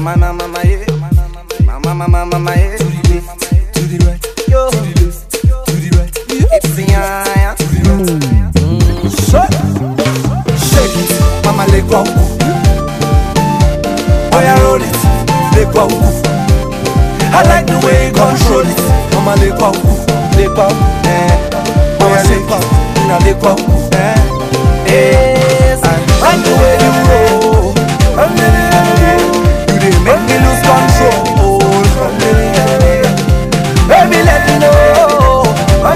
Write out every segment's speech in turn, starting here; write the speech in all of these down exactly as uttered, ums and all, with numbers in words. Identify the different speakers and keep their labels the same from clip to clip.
Speaker 1: Mama, mama, mama, yeah. Mama, mama, mama, yeah.
Speaker 2: To the left, to the right,
Speaker 1: yo.
Speaker 2: to the left, to the right.
Speaker 1: It's the eye.
Speaker 2: To the right.
Speaker 1: Mm. Shake, shake it, mama, let go.
Speaker 2: Oh yeah, roll it, let go. I like the way you control it. Mama, let go, let go. Eh. Oh yeah, let go, now let go. Eh.
Speaker 1: Yes,
Speaker 2: I like the way you roll. You dey make me lose control. Baby, let me know.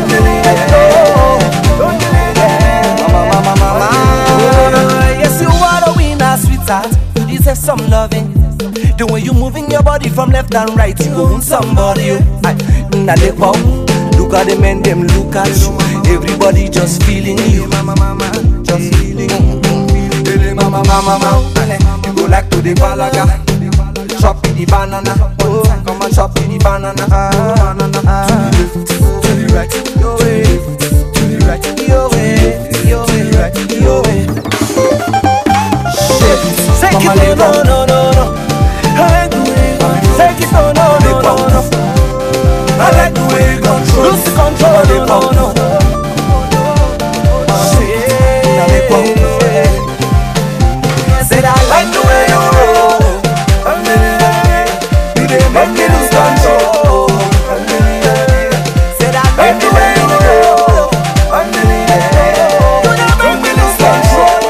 Speaker 1: mama, mama, mama. Yes, you are the winner, sweetheart. You deserve some loving. The way you moving your body from left and right, you own somebody. Now they go, look at the men, them look at you. Everybody just feeling you, mama, mama, just feeling you. Mama, mama, mama, you go like to the balaga, chop the banana, oh, come and chop the banana, ah, banana, ah.
Speaker 2: To the left, to the right,
Speaker 1: Yo way,
Speaker 2: to the right,
Speaker 1: yo way, yo way, yo way. Shit, take it, no, no, no, no. I like the way you take it, no, no, no, no, no.
Speaker 2: I like the way you control.
Speaker 1: Lose control, no, no, no. Said I like the way you roll.
Speaker 2: You dey make me lose control.
Speaker 1: Said I like the way you roll.
Speaker 2: You dey make me lose control.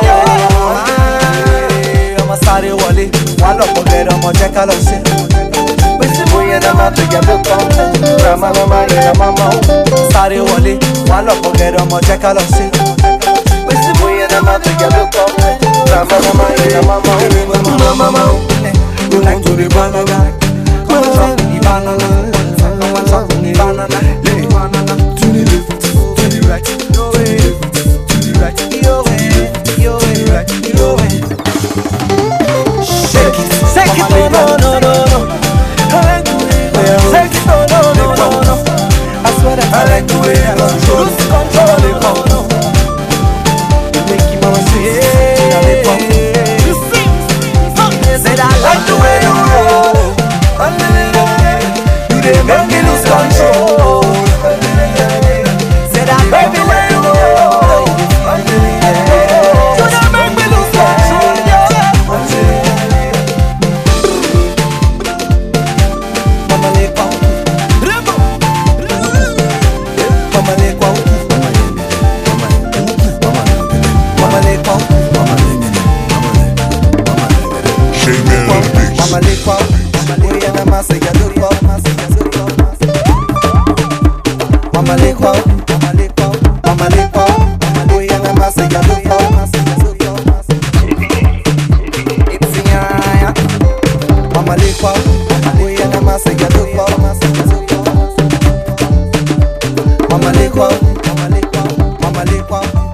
Speaker 1: I'ma sáré wọlé, wà lọ́pọ̀ gẹ̀rẹ́ ọmọ jẹ́ ká lọ sí. Pèsè bóyá náà máa tẹ̀gẹ̀ tó kàn. Ràmá màmá yẹn náà máa mọ̀. Sáré wọlé, wà lọ́pọ̀ gẹ̀rẹ́ ọmọ jẹ́ ká lọ sí. Pèsè bóyá náà máa tẹ̀gẹ̀ tó kàn. Ràmá màmá yẹn náà máa mọ̀.
Speaker 2: Mama, mama, you like to the banana.
Speaker 1: Come and chop the banana. Come and chop the banana.
Speaker 2: Yeah.
Speaker 1: Banana.
Speaker 2: To the left, to the right,
Speaker 1: Yo way,
Speaker 2: to the right,
Speaker 1: yo way, yo way, yo way. Shake it, shake it, no, no, no, no. I like the way you shake it, no, no, no, no, no. I swear that
Speaker 2: I like the way you control.
Speaker 1: lose control, no, no. You make your mama say, you see, said I like the way you roll.
Speaker 2: You dey make me lose control.
Speaker 1: Said I like the way you roll. You don't make me lose control, yeah. Mama le kwa, mama le kwa, mama le kwa, mama le kwa. Oya na masa ya lupa, mama le kwa, mama le kwa, mama le kwa. Oya na masa ya lupa. It's ya, mama le kwa, oya na masa ya lupa. Mama le kwa, mama le kwa, mama le kwa.